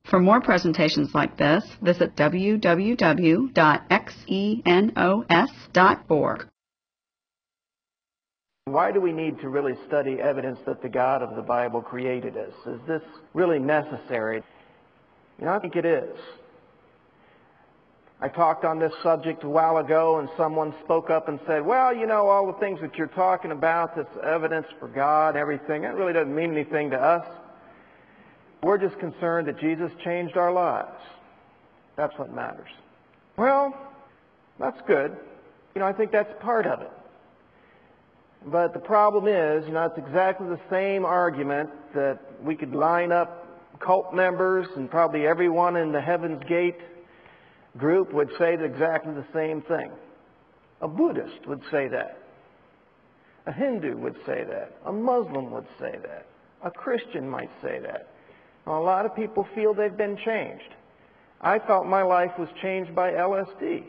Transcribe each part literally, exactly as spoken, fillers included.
For more presentations like this, visit w w w dot xenos dot org. Why do we need to really study evidence that the God of the Bible created us? Is this really necessary? You know, I think it is. I talked on this subject a while ago, and someone spoke up and said, well, you know, all the things that you're talking about, this evidence for God, everything, that really doesn't mean anything to us. We're just concerned that Jesus changed our lives. That's what matters. Well, that's good. You know, I think that's part of it. But the problem is, you know, it's exactly the same argument that we could line up cult members, and probably everyone in the Heaven's Gate group would say exactly the same thing. A Buddhist would say that. A Hindu would say that. A Muslim would say that. A Christian might say that. Well, a lot of people feel they've been changed. I felt my life was changed by L S D.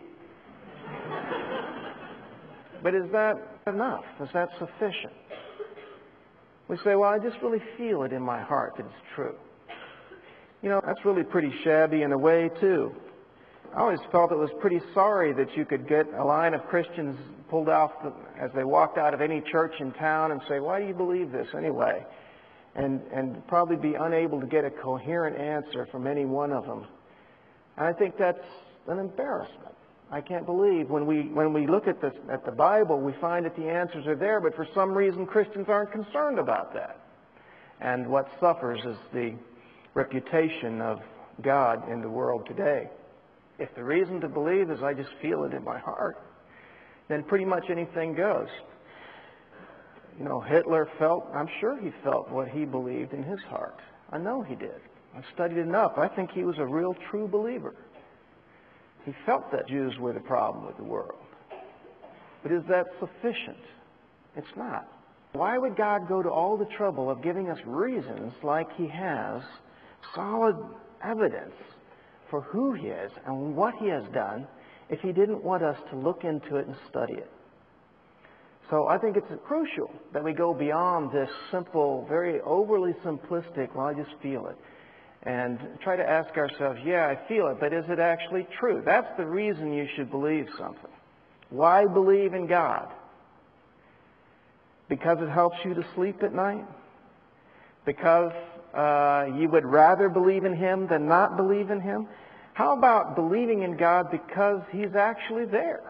But is that enough? Is that sufficient? We say, well, I just really feel it in my heart that it's true. You know, that's really pretty shabby in a way, too. I always felt it was pretty sorry that you could get a line of Christians pulled off the, as they walked out of any church in town and say, why do you believe this anyway? And, and probably be unable to get a coherent answer from any one of them. And I think that's an embarrassment. I can't believe when we, when we look at, this, at the Bible, we find that the answers are there, but for some reason Christians aren't concerned about that. And what suffers is the reputation of God in the world today. If the reason to believe is I just feel it in my heart, then pretty much anything goes. You know, Hitler felt, I'm sure he felt what he believed in his heart. I know he did. I've studied enough. I think he was a real true believer. He felt that Jews were the problem with the world. But is that sufficient? It's not. Why would God go to all the trouble of giving us reasons like he has, solid evidence for who he is and what he has done, if he didn't want us to look into it and study it? So I think it's crucial that we go beyond this simple, very overly simplistic, well, I just feel it, and try to ask ourselves, yeah, I feel it, but is it actually true? That's the reason you should believe something. Why believe in God? Because it helps you to sleep at night? Because uh, you would rather believe in him than not believe in him? How about believing in God because he's actually there?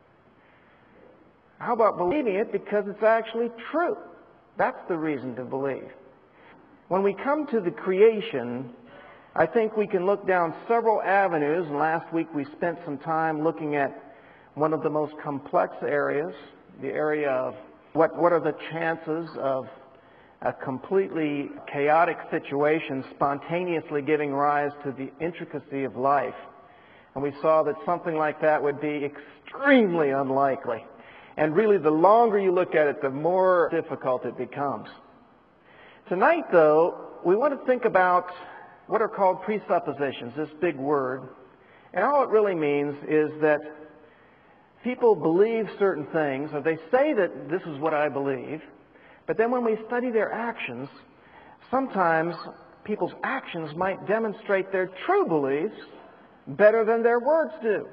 How about believing it because it's actually true? That's the reason to believe. When we come to the creation, I think we can look down several avenues. And last week we spent some time looking at one of the most complex areas, the area of what, what are the chances of a completely chaotic situation spontaneously giving rise to the intricacy of life. And we saw that something like that would be extremely unlikely. And really, the longer you look at it, the more difficult it becomes. Tonight, though, we want to think about what are called presuppositions, this big word. And all it really means is that people believe certain things, or they say that this is what I believe, but then when we study their actions, sometimes people's actions might demonstrate their true beliefs better than their words do.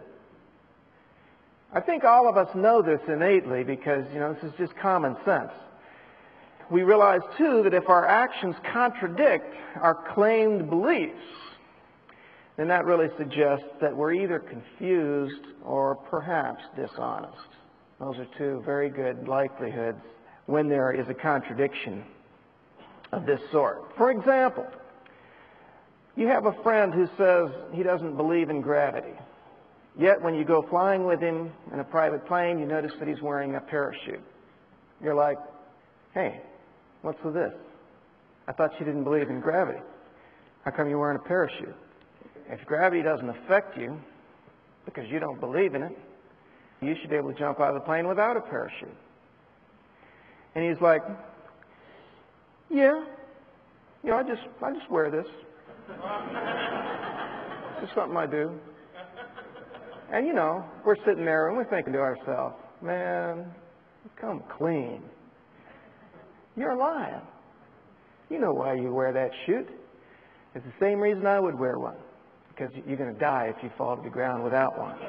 I think all of us know this innately because, you know, this is just common sense. We realize, too, that if our actions contradict our claimed beliefs, then that really suggests that we're either confused or perhaps dishonest. Those are two very good likelihoods when there is a contradiction of this sort. For example, you have a friend who says he doesn't believe in gravity. Yet when you go flying with him in a private plane, you notice that he's wearing a parachute. You're like, hey, what's with this? I thought you didn't believe in gravity. How come you're wearing a parachute? If gravity doesn't affect you because you don't believe in it, you should be able to jump out of the plane without a parachute. And he's like, yeah, you know, I just, I just wear this. It's something I do. And, you know, we're sitting there and we're thinking to ourselves, man, come clean. You're lying. You know why you wear that chute. It's the same reason I would wear one, because you're going to die if you fall to the ground without one.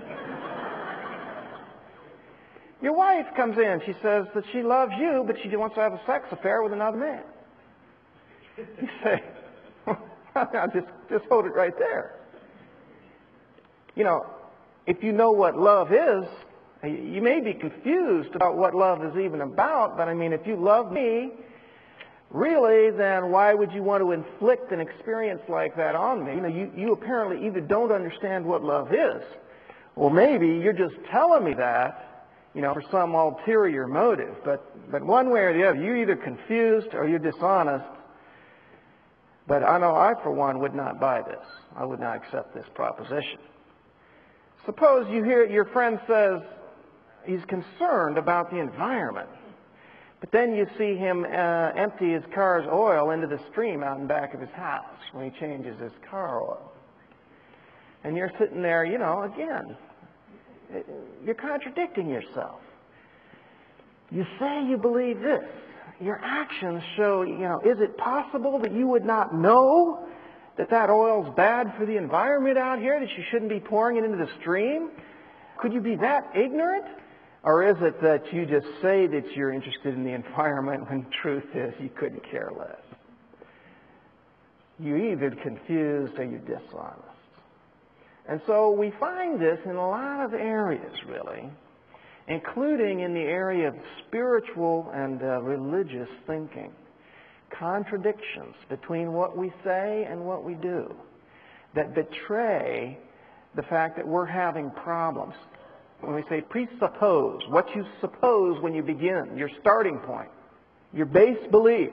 Your wife comes in. She says that she loves you, but she wants to have a sex affair with another man. You say, well, just, just hold it right there. You know, if you know what love is, you may be confused about what love is even about, but I mean, if you love me, really, then why would you want to inflict an experience like that on me? You know, you, you apparently either don't understand what love is, or maybe you're just telling me that, you know, for some ulterior motive. But, but one way or the other, you're either confused or you're dishonest. But I know I, for one, would not buy this. I would not accept this proposition. Suppose you hear your friend says he's concerned about the environment, but then you see him uh, empty his car's oil into the stream out in back of his house when he changes his car oil. And you're sitting there, you know, again, you're contradicting yourself. You say you believe this. Your actions show, you know, is it possible that you would not know that that oil's bad for the environment out here, that you shouldn't be pouring it into the stream? Could you be that ignorant? Or is it that you just say that you're interested in the environment when the truth is you couldn't care less? You're either confused or you're dishonest. And so we find this in a lot of areas, really, including in the area of spiritual and uh, religious thinking. Contradictions between what we say and what we do that betray the fact that we're having problems. When we say presuppose, what you suppose when you begin, your starting point, your base beliefs.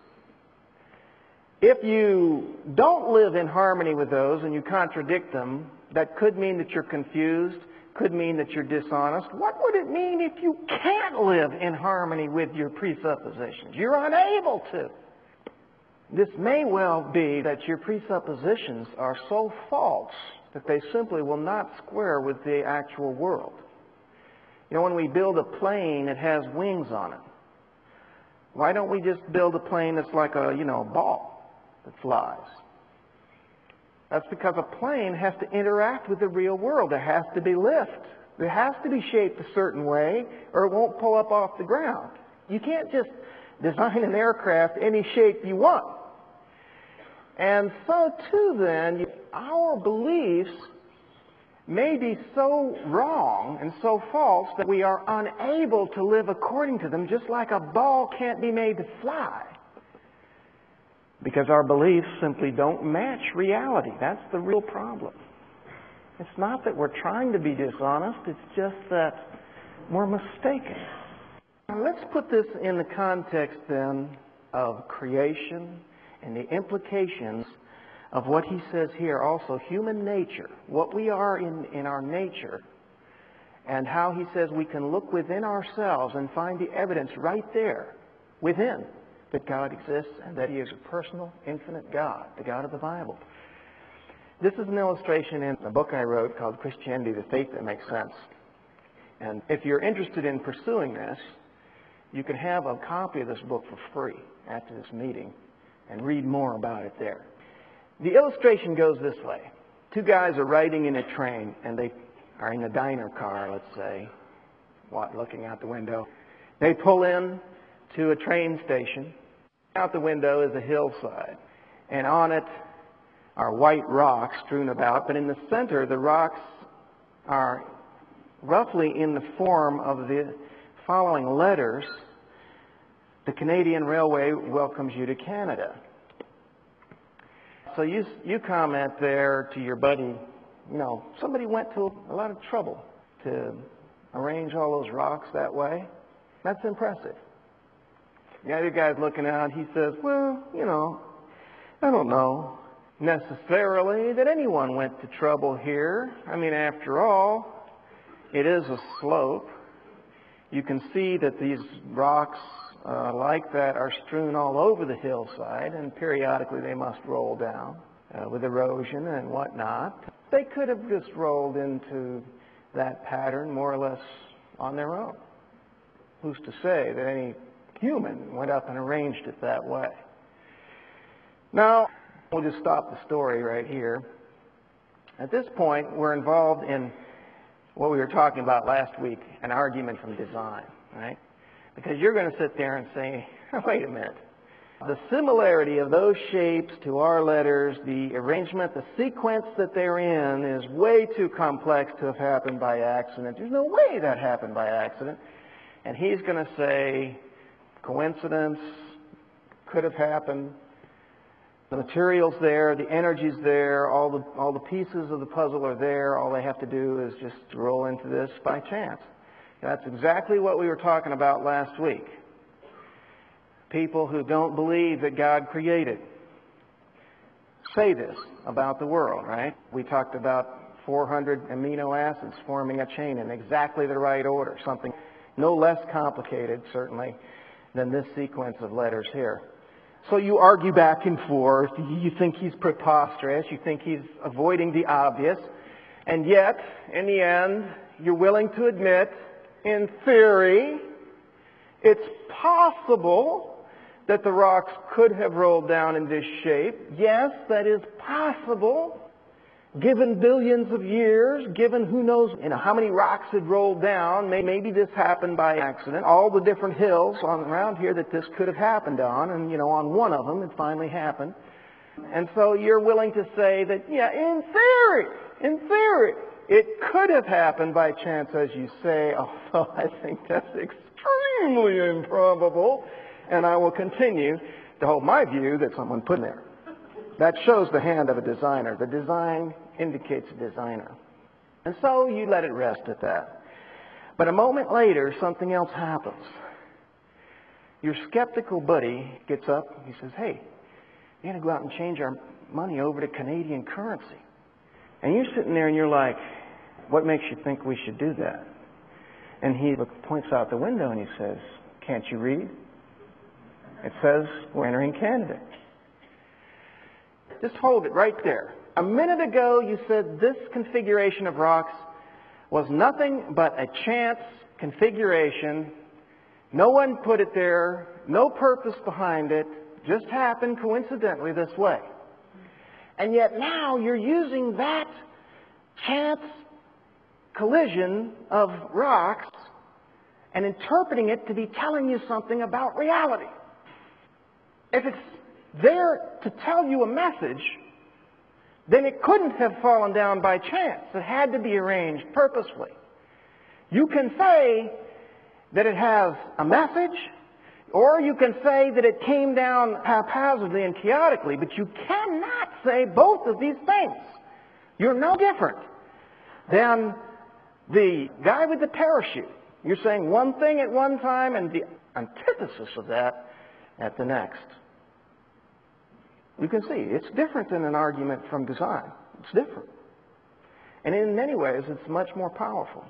If you don't live in harmony with those and you contradict them, that could mean that you're confused, could mean that you're dishonest. What would it mean if you can't live in harmony with your presuppositions? You're unable to. This may well be that your presuppositions are so false that they simply will not square with the actual world. You know, when we build a plane, it has wings on it. Why don't we just build a plane that's like a, you know, ball that flies? That's because a plane has to interact with the real world. There has to be lift. It has to be shaped a certain way or it won't pull up off the ground. You can't just design an aircraft any shape you want. And so too then, our beliefs may be so wrong and so false that we are unable to live according to them, just like a ball can't be made to fly. Because our beliefs simply don't match reality. That's the real problem. It's not that we're trying to be dishonest, it's just that we're mistaken. Now let's put this in the context then of creation and the implications of what he says here also, human nature, what we are in, in our nature, and how he says we can look within ourselves and find the evidence right there within that God exists and that he is a personal, infinite God, the God of the Bible. This is an illustration in a book I wrote called Christianity, the Faith That Makes Sense. And if you're interested in pursuing this, you can have a copy of this book for free after this meeting and read more about it there. The illustration goes this way. Two guys are riding in a train, and they are in a diner car, let's say, looking out the window. They pull in to a train station. Out the window is a hillside, and on it are white rocks strewn about, but in the center the rocks are roughly in the form of the following letters: the Canadian Railway welcomes you to Canada. So you, you comment there to your buddy, you know, somebody went to a lot of trouble to arrange all those rocks that way. That's impressive. The other guy's looking out, he says, well, you know, I don't know necessarily that anyone went to trouble here. I mean, after all, it is a slope. You can see that these rocks uh, like that are strewn all over the hillside, and periodically they must roll down uh, with erosion and whatnot. They could have just rolled into that pattern more or less on their own. Who's to say that any human went up and arranged it that way? Now, We'll just stop the story right here. At this point, we're involved in what we were talking about last week, an argument from design, right? Because you're going to sit there and say, wait a minute. The similarity of those shapes to our letters, the arrangement, the sequence that they're in is way too complex to have happened by accident. There's no way that happened by accident. And he's going to say, coincidence, could have happened. The material's there, the energy's there, all the, all the pieces of the puzzle are there. All they have to do is just roll into this by chance. That's exactly what we were talking about last week. People who don't believe that God created say this about the world, right? We talked about four hundred amino acids forming a chain in exactly the right order, something no less complicated, certainly, than this sequence of letters here. So you argue back and forth. You think he's preposterous. You think he's avoiding the obvious. And yet, in the end, you're willing to admit, in theory, it's possible that the rocks could have rolled down in this shape. Yes, that is possible. Given billions of years, given who knows you know, how many rocks had rolled down, maybe this happened by accident. All the different hills on, around here that this could have happened on, and you know, on one of them it finally happened. And so you're willing to say that, yeah, in theory, in theory, it could have happened by chance, as you say, although I think that's extremely improbable. And I will continue to hold my view that someone put in there. That shows the hand of a designer. The design indicates a designer. And so you let it rest at that. But a moment later, something else happens. Your skeptical buddy gets up. He says, hey, we're going to go out and change our money over to Canadian currency. And you're sitting there and you're like, what makes you think we should do that? And he points out the window and he says, can't you read? It says we're entering Canada. Just hold it right there. A minute ago you said this configuration of rocks was nothing but a chance configuration. No one put it there, no purpose behind it, just happened coincidentally this way. And yet now you're using that chance collision of rocks and interpreting it to be telling you something about reality. If it's there to tell you a message, then it couldn't have fallen down by chance. It had to be arranged purposefully. You can say that it has a message, or you can say that it came down haphazardly and chaotically, but you cannot say both of these things. You're no different than the guy with the parachute. You're saying one thing at one time and the antithesis of that at the next. You can see it's different than an argument from design. It's different. And in many ways, it's much more powerful.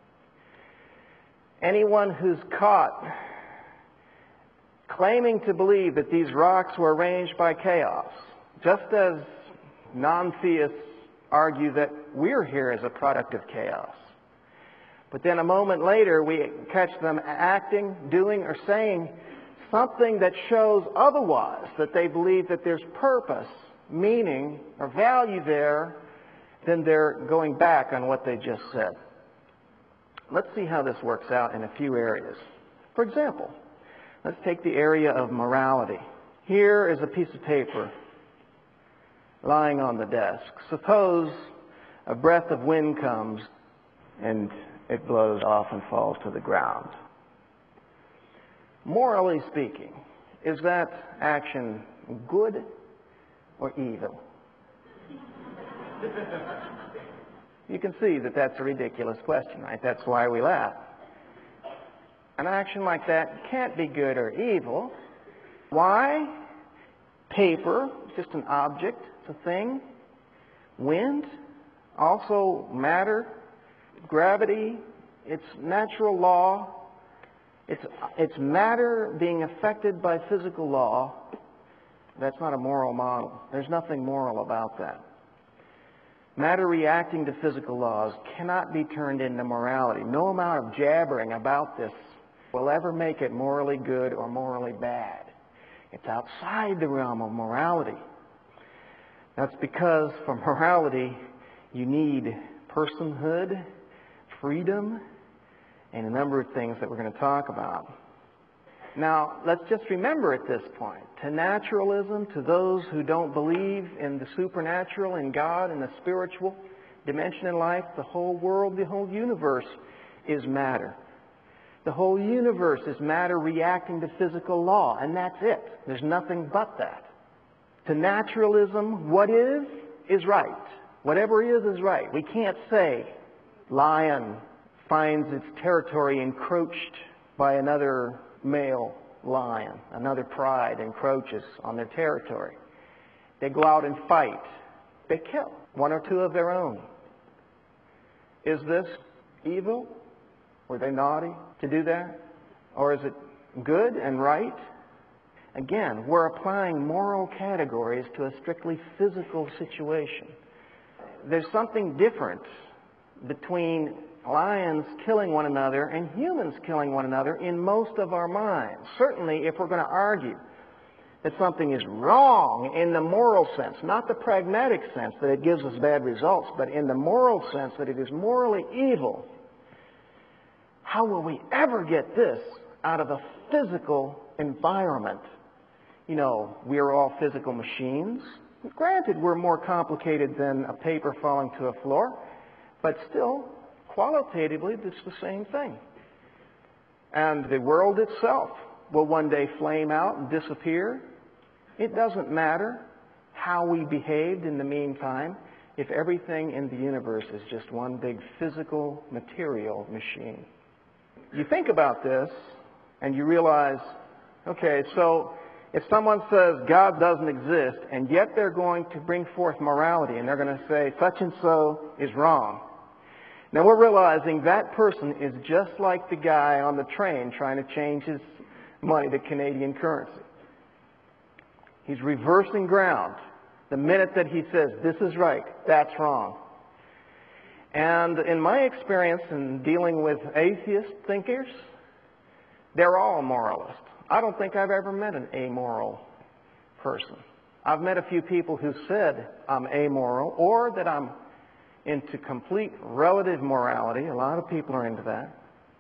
Anyone who's caught claiming to believe that these rocks were arranged by chaos, just as non-theists argue that we're here as a product of chaos. But then a moment later, we catch them acting, doing, or saying something that shows otherwise, that they believe that there's purpose, meaning, or value there, then they're going back on what they just said. Let's see how this works out in a few areas. For example, let's take the area of morality. Here is a piece of paper lying on the desk. Suppose a breath of wind comes and it blows off and falls to the ground. Morally speaking, is that action good or evil? You can see that that's a ridiculous question, right? That's why we laugh. An action like that can't be good or evil. Why? Paper, just an object, it's a thing. Wind, also matter. Gravity, it's natural law. It's, it's matter being affected by physical law. That's not a moral model. There's nothing moral about that. Matter reacting to physical laws cannot be turned into morality. No amount of jabbering about this will ever make it morally good or morally bad. It's outside the realm of morality. That's because for morality, you need personhood, freedom, and a number of things that we're going to talk about. Now, let's just remember at this point, to naturalism, to those who don't believe in the supernatural, in God, in the spiritual dimension in life, the whole world, the whole universe is matter. The whole universe is matter reacting to physical law, and that's it. There's nothing but that. To naturalism, what is, is right. Whatever is, is right. We can't say lion finds its territory encroached by another male lion. Another pride encroaches on their territory. They go out and fight. They kill one or two of their own. Is this evil? Were they naughty to do that? Or is it good and right? Again, we're applying moral categories to a strictly physical situation. There's something different between lions killing one another and humans killing one another in most of our minds. Certainly, if we're going to argue that something is wrong in the moral sense, not the pragmatic sense that it gives us bad results, but in the moral sense that it is morally evil, how will we ever get this out of a physical environment? You know, we're all physical machines. Granted, we're more complicated than a paper falling to a floor, but still, qualitatively, it's the same thing. And the world itself will one day flame out and disappear. It doesn't matter how we behaved in the meantime if everything in the universe is just one big physical, material machine. You think about this and you realize, okay, so if someone says God doesn't exist and yet they're going to bring forth morality and they're going to say such and so is wrong. Now we're realizing that person is just like the guy on the train trying to change his money to Canadian currency. He's reversing ground. The minute that he says this is right, that's wrong. And in my experience in dealing with atheist thinkers, they're all moralists. I don't think I've ever met an amoral person. I've met a few people who said I'm amoral or that I'm into complete relative morality. A lot of people are into that.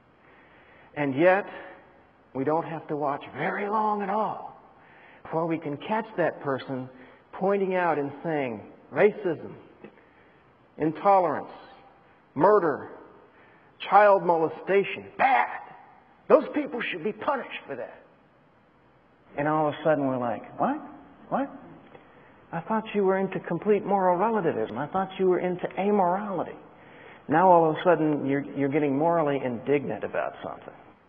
And yet, we don't have to watch very long at all before we can catch that person pointing out and saying racism, intolerance, murder, child molestation, bad. Those people should be punished for that. And all of a sudden we're like, what? What? I thought you were into complete moral relativism. I thought you were into amorality. Now all of a sudden you're, you're getting morally indignant about something.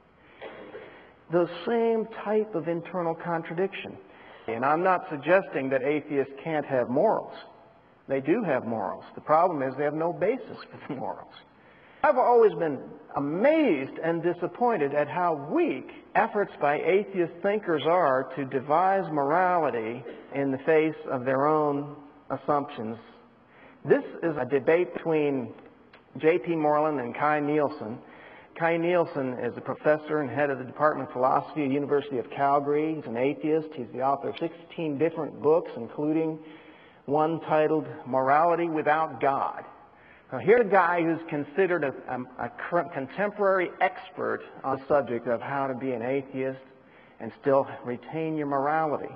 The same type of internal contradiction. And I'm not suggesting that atheists can't have morals. They do have morals. The problem is they have no basis for the morals. I've always been amazed and disappointed at how weak efforts by atheist thinkers are to devise morality in the face of their own assumptions. This is a debate between J P Moreland and Kai Nielsen. Kai Nielsen is a professor and head of the Department of Philosophy at the University of Calgary. He's an atheist. He's the author of sixteen different books, including one titled Morality Without God. Now, here's a guy who's considered a, a, a contemporary expert on the subject of how to be an atheist and still retain your morality.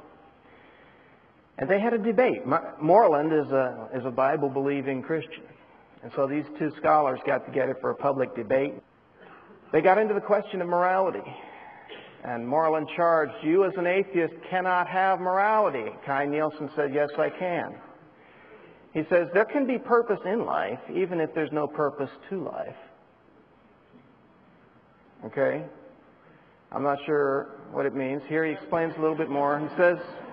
And they had a debate. Moreland is a, is a Bible-believing Christian. And so these two scholars got together for a public debate. They got into the question of morality. And Moreland charged, you as an atheist cannot have morality. Kai Nielsen said, yes, I can. He says, there can be purpose in life, even if there's no purpose to life. Okay? I'm not sure what it means. Here he explains a little bit more. He says,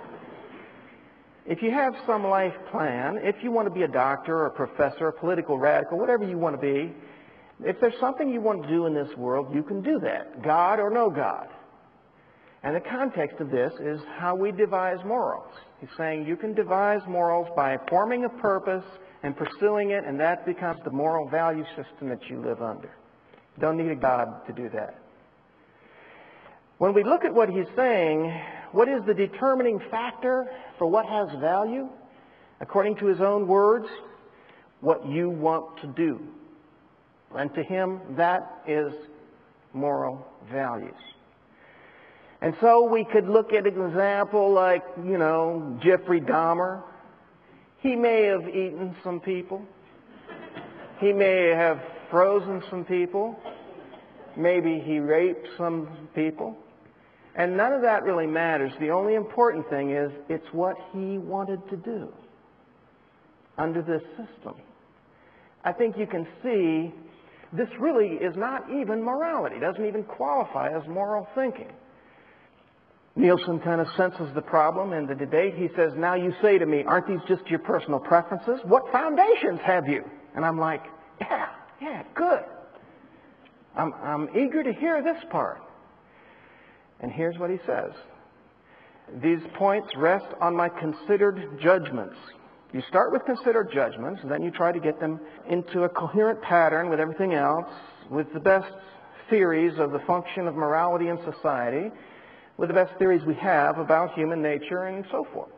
if you have some life plan, if you want to be a doctor or a professor, a political radical, whatever you want to be, if there's something you want to do in this world, you can do that, God or no God. And the context of this is how we devise morals. He's saying you can devise morals by forming a purpose and pursuing it, and that becomes the moral value system that you live under. Don't need a God to do that. When we look at what he's saying, what is the determining factor for what has value? according to his own words, what you want to do. And to him, that is moral values. And so we could look at an example like, you know, Jeffrey Dahmer. He may have eaten some people. He may have frozen some people. Maybe he raped some people. And none of that really matters. The only important thing is it's what he wanted to do under this system. I think you can see this really is not even morality. It doesn't even qualify as moral thinking. Nielsen kind of senses the problem in the debate. He says, now you say to me, aren't these just your personal preferences? What foundations have you? And I'm like, yeah, yeah, good. I'm, I'm eager to hear this part. And here's what he says. These points rest on my considered judgments. You start with considered judgments, and then you try to get them into a coherent pattern with everything else, with the best theories of the function of morality in society, with the best theories we have about human nature and so forth.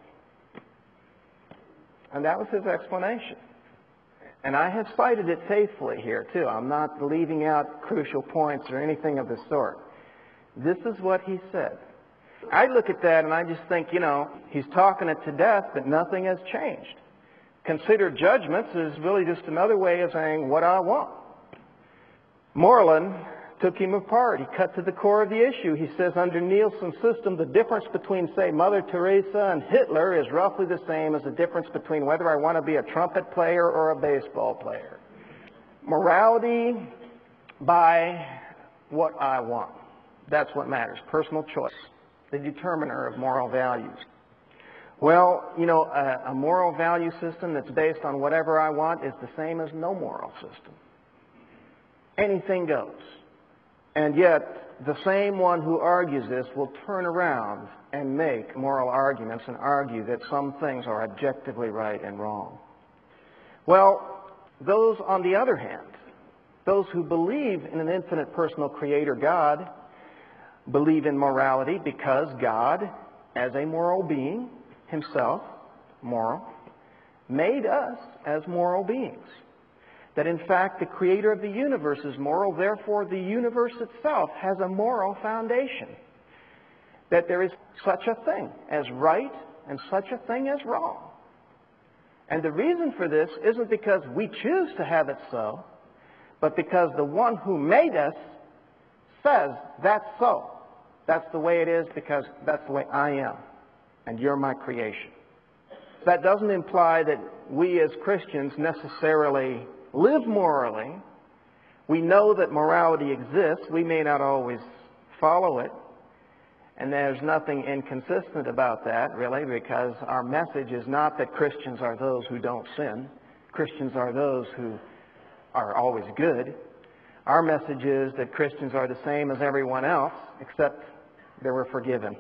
And that was his explanation. And I have cited it faithfully here, too. I'm not leaving out crucial points or anything of the sort. This is what he said. I look at that and I just think, you know, he's talking it to death, but nothing has changed. Considered judgments is really just another way of saying what I want. Moreland took him apart. He cut to the core of the issue. He says under Nielsen's system, the difference between, say, Mother Teresa and Hitler is roughly the same as the difference between whether I want to be a trumpet player or a baseball player. Morality by what I want. That's what matters. Personal choice. The determiner of moral values. Well, you know, a, a moral value system that's based on whatever I want is the same as no moral system. Anything goes. And yet, the same one who argues this will turn around and make moral arguments and argue that some things are objectively right and wrong. Well, those on the other hand, those who believe in an infinite personal creator God, believe in morality because God, as a moral being, himself, moral, made us as moral beings. That in fact the creator of the universe is moral, therefore the universe itself has a moral foundation. That there is such a thing as right and such a thing as wrong. And the reason for this isn't because we choose to have it so, but because the one who made us says that's so. That's the way it is because that's the way I am. And you're my creation. That doesn't imply that we as Christians necessarily live morally. We know that morality exists. We may not always follow it. And there's nothing inconsistent about that, really, because our message is not that Christians are those who don't sin. Christians are those who are always good. Our message is that Christians are the same as everyone else, except they were forgiven.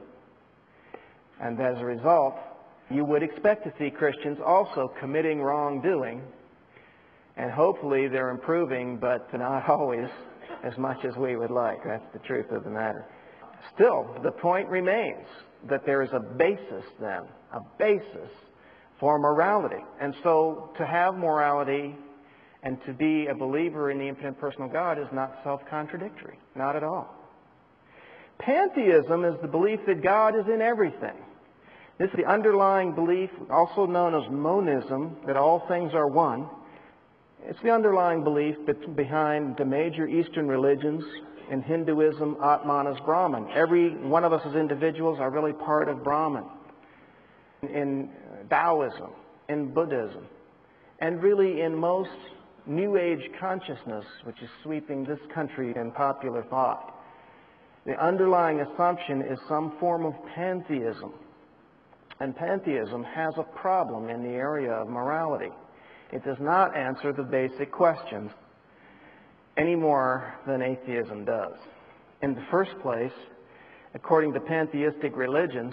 And as a result, you would expect to see Christians also committing wrongdoing. And hopefully they're improving, but not always as much as we would like. That's the truth of the matter. Still, the point remains that there is a basis then, a basis for morality. And so to have morality and to be a believer in the infinite personal God is not self-contradictory. Not at all. Pantheism is the belief that God is in everything. This is the underlying belief, also known as monism, that all things are one. It's the underlying belief behind the major Eastern religions. In Hinduism, Atman is Brahman. Every one of us as individuals are really part of Brahman. In Taoism, in Buddhism, and really in most New Age consciousness, which is sweeping this country in popular thought, the underlying assumption is some form of pantheism. And pantheism has a problem in the area of morality. It does not answer the basic questions any more than atheism does. In the first place, according to pantheistic religions,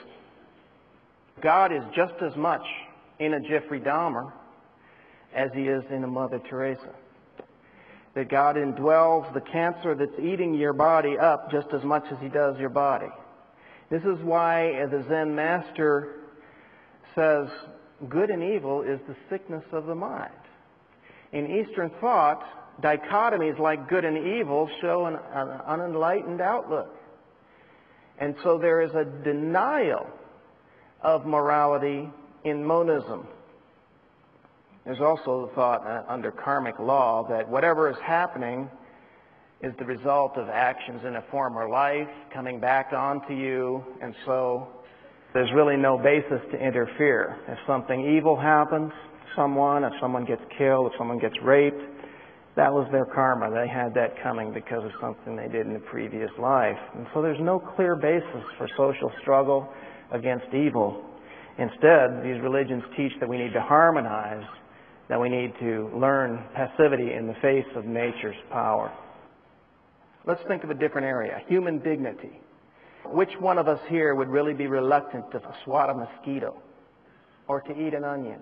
God is just as much in a Jeffrey Dahmer as he is in a Mother Teresa. That God indwells the cancer that's eating your body up just as much as he does your body. This is why the Zen master says good and evil is the sickness of the mind. In Eastern thought, dichotomies like good and evil show an, an unenlightened outlook. And so there is a denial of morality in monism. There's also the thought uh, under karmic law that whatever is happening is the result of actions in a former life coming back onto you, and so there's really no basis to interfere. If something evil happens to someone, if someone gets killed, if someone gets raped, that was their karma. They had that coming because of something they did in a previous life. And so there's no clear basis for social struggle against evil. Instead, these religions teach that we need to harmonize, that we need to learn passivity in the face of nature's power. Let's think of a different area, human dignity. Which one of us here would really be reluctant to swat a mosquito or to eat an onion?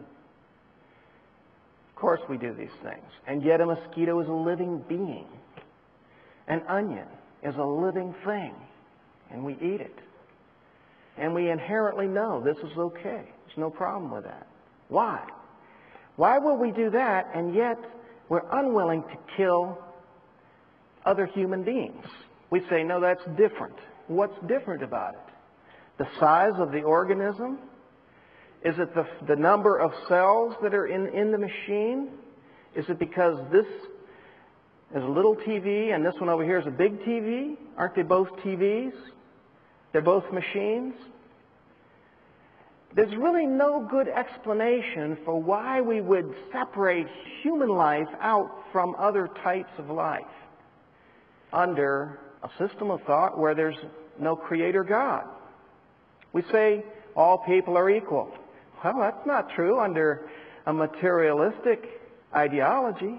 Of course we do these things. And yet a mosquito is a living being. An onion is a living thing. And we eat it. And we inherently know this is okay. There's no problem with that. Why? Why will we do that and yet we're unwilling to kill other human beings? We say, no, that's different. What's different about it? The size of the organism? Is it the, the number of cells that are in, in the machine? Is it because this is a little T V and this one over here is a big T V? Aren't they both T Vs? They're both machines? There's really no good explanation for why we would separate human life out from other types of life under a system of thought where there's no creator God. We say all people are equal. Well, that's not true under a materialistic ideology.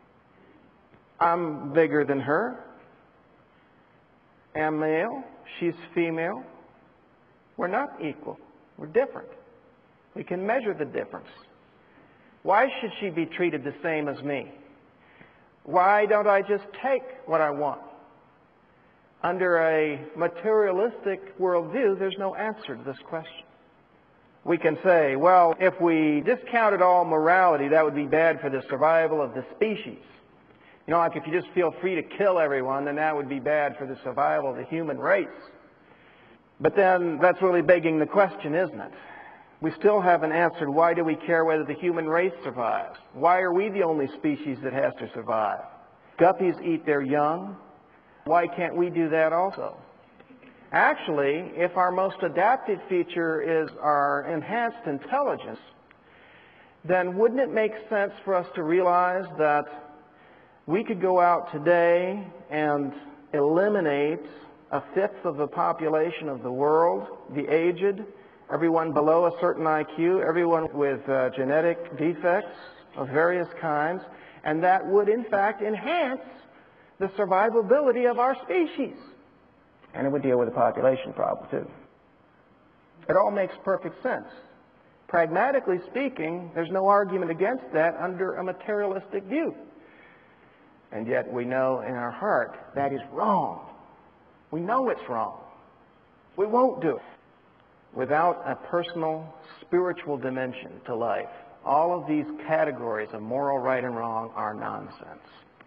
I'm bigger than her. I'm male. She's female. We're not equal. We're different. We can measure the difference. Why should she be treated the same as me? Why don't I just take what I want? Under a materialistic worldview, there's no answer to this question. We can say, well, if we discounted all morality, that would be bad for the survival of the species. You know, like if you just feel free to kill everyone, then that would be bad for the survival of the human race. But then that's really begging the question, isn't it? We still haven't answered, why do we care whether the human race survives? Why are we the only species that has to survive? Guppies eat their young. Why can't we do that also? Actually, if our most adaptive feature is our enhanced intelligence, then wouldn't it make sense for us to realize that we could go out today and eliminate a fifth of the population of the world, the aged, everyone below a certain I Q, everyone with uh, genetic defects of various kinds, and that would in fact enhance the survivability of our species. And it would deal with the population problem too. It all makes perfect sense. Pragmatically speaking, there's no argument against that under a materialistic view. And yet we know in our heart that is wrong. We know it's wrong. We won't do it. Without a personal, spiritual dimension to life, all of these categories of moral right and wrong are nonsense.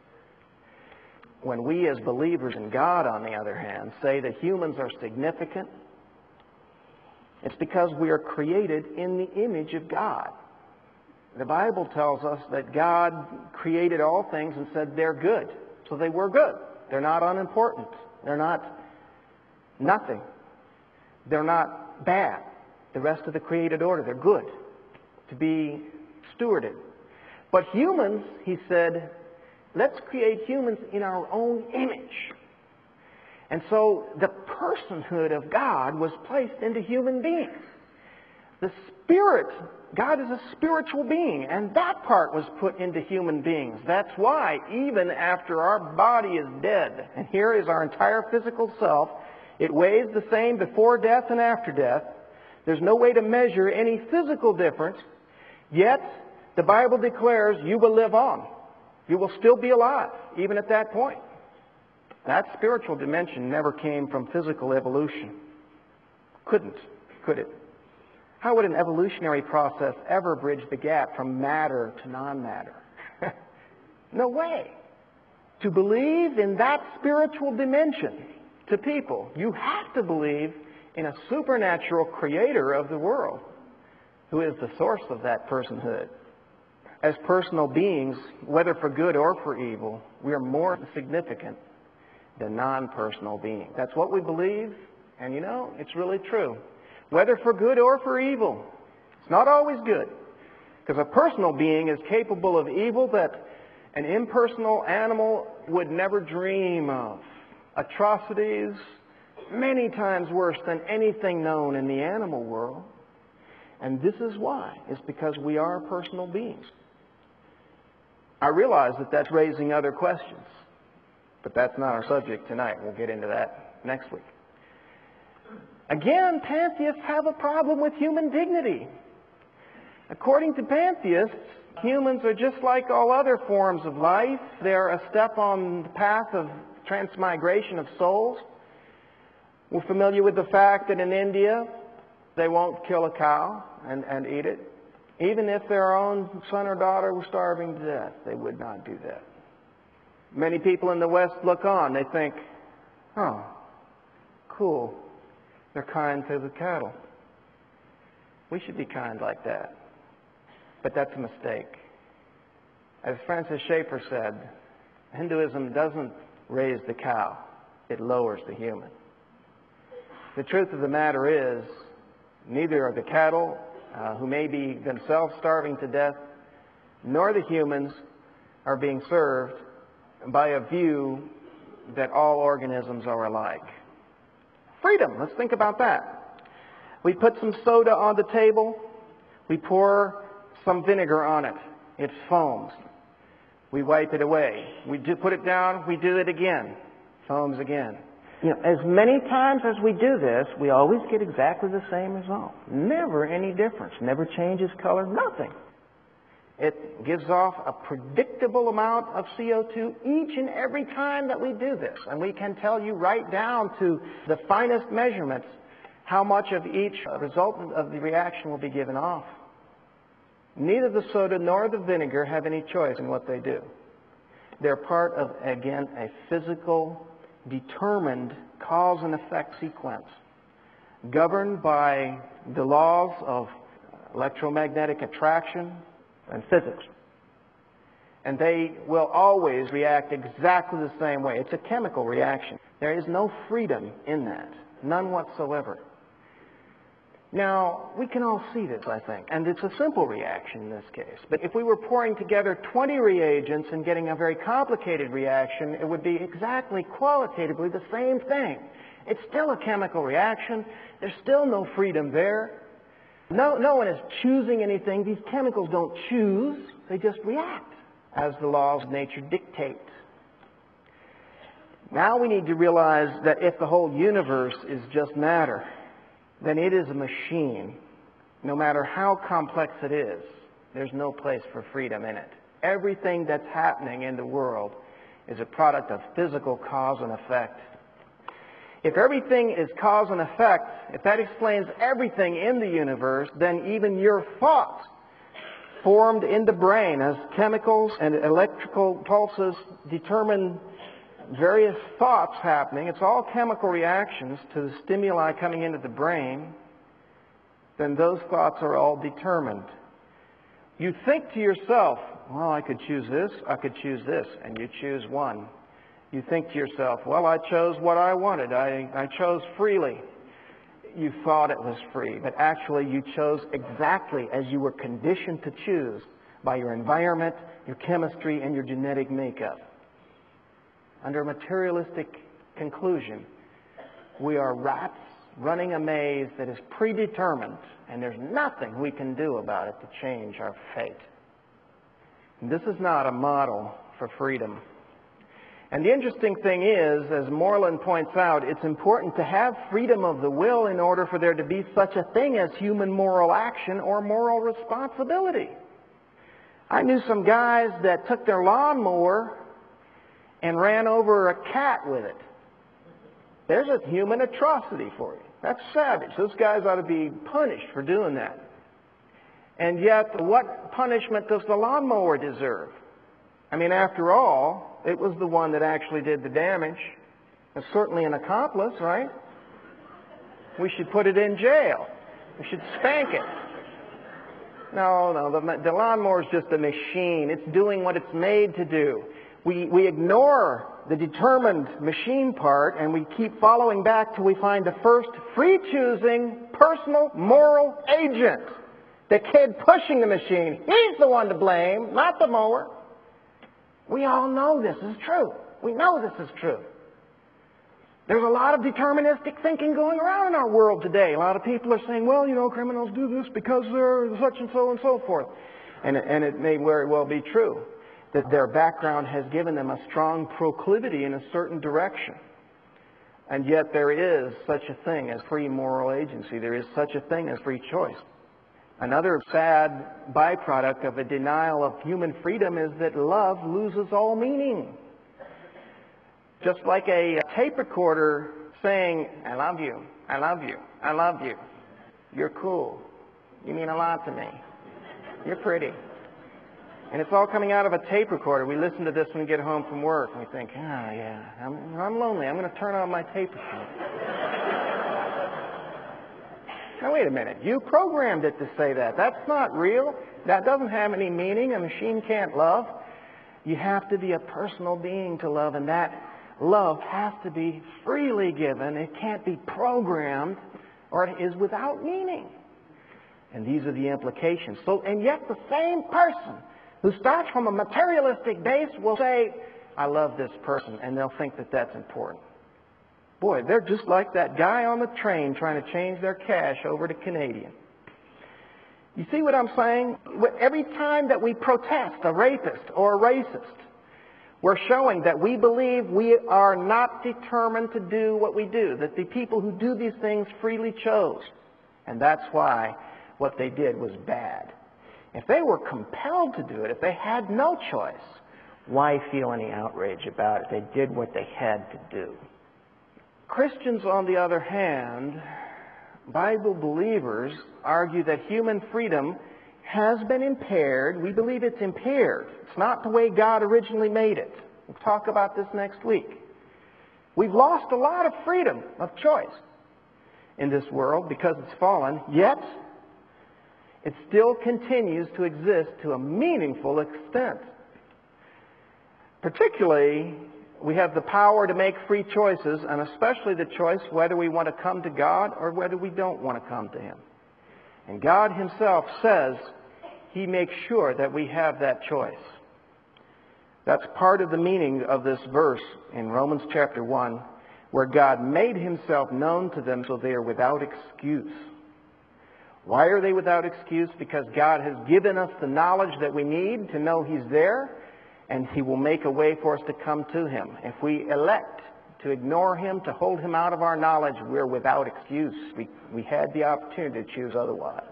When we as believers in God, on the other hand, say that humans are significant, it's because we are created in the image of God. The Bible tells us that God created all things and said they're good. So they were good. They're not unimportant. They're not nothing. They're not bad. The rest of the created order, they're good to be stewarded. But humans, he said, let's create humans in our own image. And so the personhood of God was placed into human beings. The Spirit, God is a spiritual being, and that part was put into human beings. That's why even after our body is dead, and here is our entire physical self, it weighs the same before death and after death. There's no way to measure any physical difference, yet the Bible declares you will live on. You will still be alive, even at that point. That spiritual dimension never came from physical evolution. Couldn't, could it? How would an evolutionary process ever bridge the gap from matter to non-matter? No way. To believe in that spiritual dimension to people, you have to believe in a supernatural creator of the world who is the source of that personhood. As personal beings, whether for good or for evil, we are more significant than non-personal beings. That's what we believe, and you know, it's really true. Whether for good or for evil. It's not always good, because a personal being is capable of evil that an impersonal animal would never dream of. Atrocities many times worse than anything known in the animal world. And this is why. It's because we are personal beings. I realize that that's raising other questions, but that's not our subject tonight. We'll get into that next week. Again, pantheists have a problem with human dignity. According to pantheists, humans are just like all other forms of life. They're a step on the path of transmigration of souls. We're familiar with the fact that in India, they won't kill a cow and, and eat it. Even if their own son or daughter was starving to death, they would not do that. Many people in the West look on. They think, oh, cool. They're kind to the cattle. We should be kind like that. But that's a mistake. As Francis Schaeffer said, Hinduism doesn't raise the cow. It lowers the human. The truth of the matter is, neither are the cattle, uh, who may be themselves starving to death, nor the humans are being served by a view that all organisms are alike. Freedom, let's think about that. We put some soda on the table. We pour some vinegar on it. It foams. We wipe it away. We do put it down. We do it again. Foams again. You know, as many times as we do this, we always get exactly the same result. Never any difference. Never changes color. Nothing. It gives off a predictable amount of C O two each and every time that we do this. And we can tell you right down to the finest measurements how much of each resultant of the reaction will be given off. Neither the soda nor the vinegar have any choice in what they do. They're part of, again, a physical, determined cause and effect sequence, governed by the laws of electromagnetic attraction and physics. And they will always react exactly the same way. It's a chemical reaction. There is no freedom in that, none whatsoever. Now, we can all see this, I think, and it's a simple reaction in this case. But if we were pouring together twenty reagents and getting a very complicated reaction, it would be exactly qualitatively the same thing. It's still a chemical reaction. There's still no freedom there. No, no one is choosing anything. These chemicals don't choose. They just react as the laws of nature dictate. Now we need to realize that if the whole universe is just matter, then it is a machine. No matter how complex it is, there's no place for freedom in it. Everything that's happening in the world is a product of physical cause and effect. If everything is cause and effect, if that explains everything in the universe, then even your thoughts formed in the brain as chemicals and electrical pulses determine various thoughts happening. It's all chemical reactions to the stimuli coming into the brain. Then those thoughts are all determined. You think to yourself, well, I could choose this, I could choose this, and you choose one. You think to yourself, well, I chose what I wanted. I, I chose freely. You thought it was free, but actually you chose exactly as you were conditioned to choose by your environment, your chemistry, and your genetic makeup. Under a materialistic conclusion, we are rats running a maze that is predetermined, and there's nothing we can do about it to change our fate. This is not a model for freedom. And the interesting thing is, as Moreland points out, it's important to have freedom of the will in order for there to be such a thing as human moral action or moral responsibility. I knew some guys that took their lawnmower and ran over a cat with it. There's a human atrocity for you. That's savage. Those guys ought to be punished for doing that. And yet, what punishment does the lawnmower deserve? I mean, after all, it was the one that actually did the damage. It's certainly an accomplice, right? We should put it in jail. We should spank it. No, no, the, the lawnmower is just a machine. It's doing what it's made to do. We, we ignore the determined machine part, and we keep following back till we find the first free-choosing, personal, moral agent. The kid pushing the machine. He's the one to blame, not the mower. We all know this is true. We know this is true. There's a lot of deterministic thinking going around in our world today. A lot of people are saying, well, you know, criminals do this because they're such and so and so forth. And, and it may very well be true that their background has given them a strong proclivity in a certain direction. And yet there is such a thing as free moral agency. There is such a thing as free choice. Another sad byproduct of a denial of human freedom is that love loses all meaning. Just like a tape recorder saying, I love you, I love you, I love you. You're cool. You mean a lot to me. You're pretty. And it's all coming out of a tape recorder. We listen to this when we get home from work, and we think, oh, yeah, I'm, I'm lonely. I'm going to turn on my tape recorder. Now, wait a minute. You programmed it to say that. That's not real. That doesn't have any meaning. A machine can't love. You have to be a personal being to love, and that love has to be freely given. It can't be programmed, or it is without meaning. And these are the implications. So, and yet the same person who starts from a materialistic base will say, I love this person, and they'll think that that's important. Boy, they're just like that guy on the train trying to change their cash over to Canadian. You see what I'm saying? Every time that we protest a rapist or a racist, we're showing that we believe we are not determined to do what we do, that the people who do these things freely chose. And that's why what they did was bad. If they were compelled to do it, if they had no choice, why feel any outrage about it? They did what they had to do. Christians, on the other hand, Bible believers, argue that human freedom has been impaired. We believe it's impaired. It's not the way God originally made it. We'll talk about this next week. We've lost a lot of freedom of choice in this world because it's fallen, yet it still continues to exist to a meaningful extent. Particularly, we have the power to make free choices, and especially the choice whether we want to come to God or whether we don't want to come to Him. And God Himself says He makes sure that we have that choice. That's part of the meaning of this verse in Romans chapter one, where God made Himself known to them so they are without excuse. Why are they without excuse? Because God has given us the knowledge that we need to know He's there, and He will make a way for us to come to Him. If we elect to ignore Him, to hold Him out of our knowledge, we're without excuse. We, we had the opportunity to choose otherwise.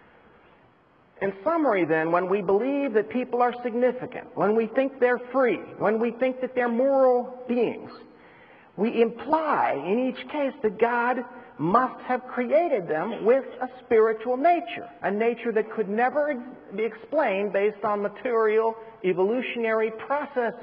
In summary, then, when we believe that people are significant, when we think they're free, when we think that they're moral beings, we imply in each case that God must have created them with a spiritual nature, a nature that could never be explained based on material evolutionary processes.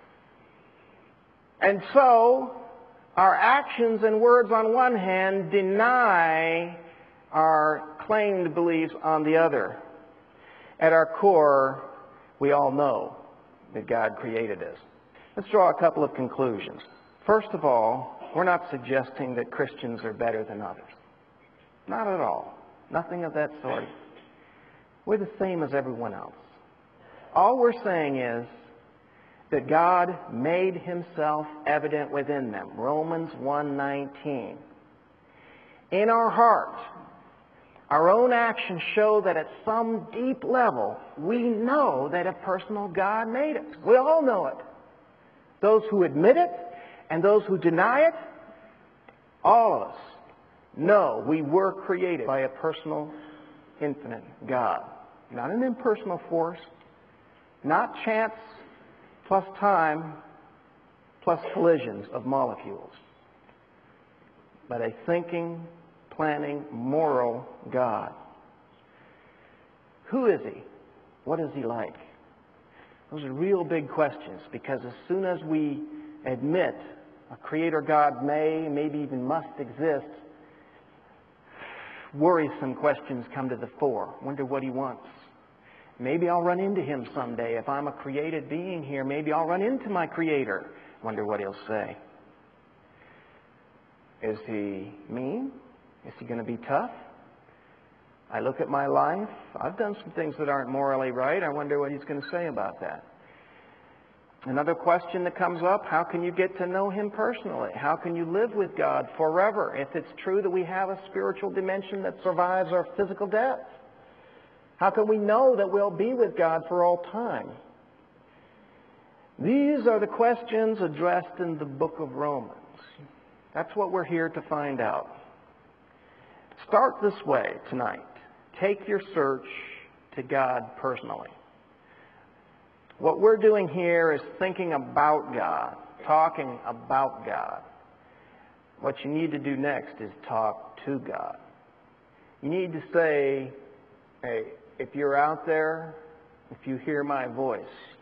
And so, our actions and words on one hand deny our claimed beliefs on the other. At our core, we all know that God created us. Let's draw a couple of conclusions. First of all, we're not suggesting that Christians are better than others. Not at all. Nothing of that sort. We're the same as everyone else. All we're saying is that God made Himself evident within them. Romans one nineteen. In our heart, our own actions show that at some deep level, we know that a personal God made us. We all know it. Those who admit it and those who deny it, all of us know we were created by a personal, infinite God. Not an impersonal force, not chance plus time plus collisions of molecules, but a thinking, planning, moral God. Who is He? What is He like? Those are real big questions, because as soon as we admit a Creator God may, maybe even must exist, worrisome questions come to the fore. Wonder what He wants. Maybe I'll run into Him someday. If I'm a created being here, maybe I'll run into my Creator. Wonder what He'll say. Is He mean? Is He going to be tough? I look at my life. I've done some things that aren't morally right. I wonder what He's going to say about that. Another question that comes up, how can you get to know Him personally? How can you live with God forever if it's true that we have a spiritual dimension that survives our physical death? How can we know that we'll be with God for all time? These are the questions addressed in the book of Romans. That's what we're here to find out. Start this way tonight. Take your search to God personally. What we're doing here is thinking about God, talking about God. What you need to do next is talk to God. You need to say, hey, if you're out there, if you hear my voice,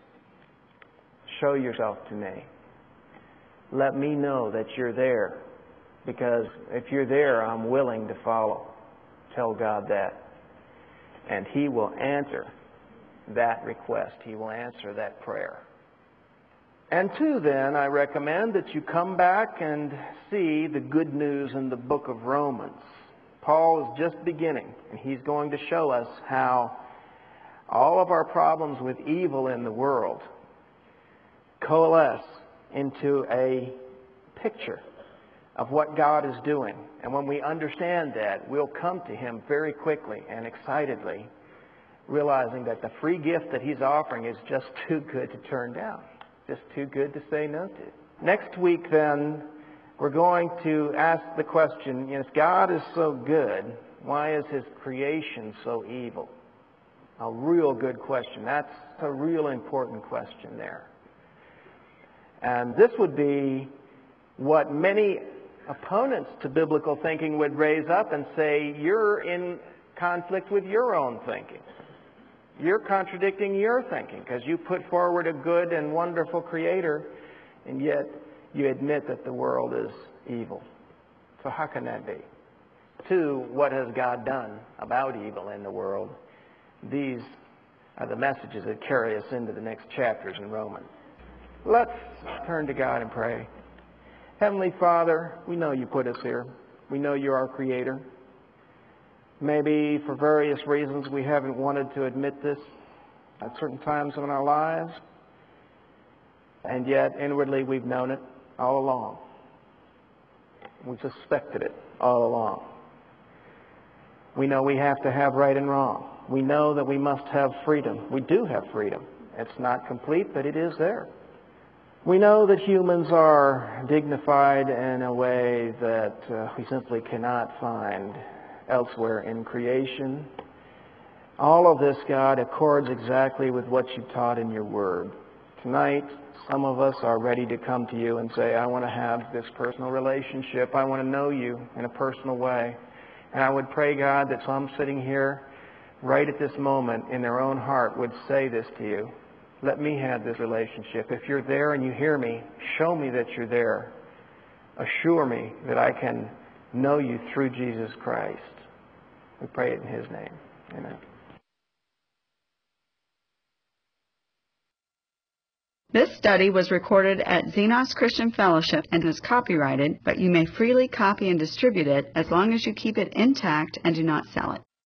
show yourself to me. Let me know that you're there, because if you're there, I'm willing to follow. Tell God that. And He will answer that request. He will answer that prayer. And two, then, I recommend that you come back and see the good news in the book of Romans. Paul is just beginning, and he's going to show us how all of our problems with evil in the world coalesce into a picture of what God is doing. And when we understand that, we'll come to Him very quickly and excitedly, realizing that the free gift that He's offering is just too good to turn down, just too good to say no to. Next week, then, we're going to ask the question, if God is so good, why is His creation so evil? A real good question. That's a real important question there. And this would be what many opponents to biblical thinking would raise up and say, you're in conflict with your own thinking. You're contradicting your thinking because you put forward a good and wonderful Creator, and yet you admit that the world is evil. So how can that be? Two, what has God done about evil in the world? These are the messages that carry us into the next chapters in Romans. Let's turn to God and pray. Heavenly Father, we know You put us here. We know You're our Creator. Maybe for various reasons we haven't wanted to admit this at certain times in our lives, and yet inwardly we've known it all along. We've suspected it all along. We know we have to have right and wrong. We know that we must have freedom. We do have freedom. It's not complete, but it is there. We know that humans are dignified in a way that uh, we simply cannot find elsewhere in creation. All of this, God, accords exactly with what You taught in Your Word. Tonight, some of us are ready to come to You and say, I want to have this personal relationship. I want to know You in a personal way. And I would pray, God, that some sitting here right at this moment in their own heart would say this to You. Let me have this relationship. If You're there and You hear me, show me that You're there. Assure me that I can know You through Jesus Christ. We pray it in His name. Amen. This study was recorded at Xenos Christian Fellowship and is copyrighted, but you may freely copy and distribute it as long as you keep it intact and do not sell it.